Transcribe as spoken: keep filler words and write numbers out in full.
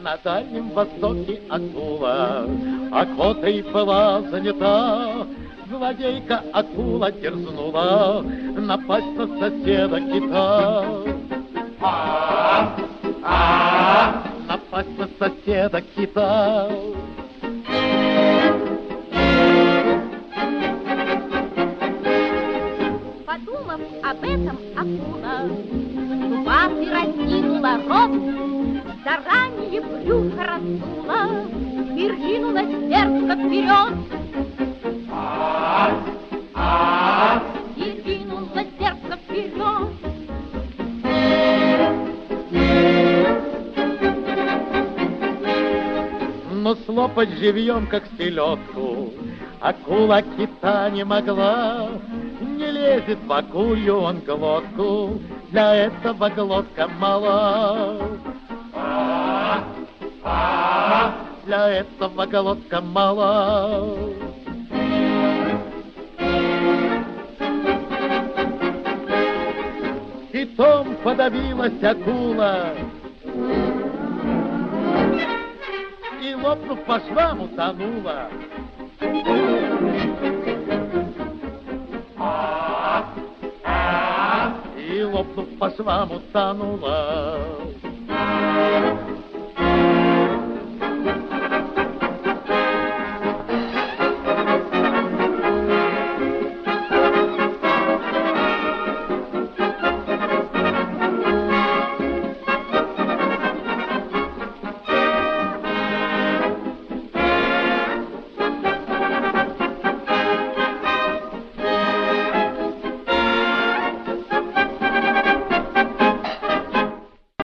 На Дальнем Востоке акула охотой была занята. Злодейка акула дерзнула напасть на соседа кита. А, а, напасть на соседа кита. Подумав об этом, акула зубами раскинула рот, заранее брюхо раздула и ринулась дерзко вперед. А, а, и ринулась дерзко вперед. но слопать живьем, как селедку, акула кита не могла. Не лезет в акулью он глотку, для этого глотка мала. А, а, для этого глотка мала. Китом подавилась акула и, лопнув по швам, утонула. И, лопнув по швам, утонула.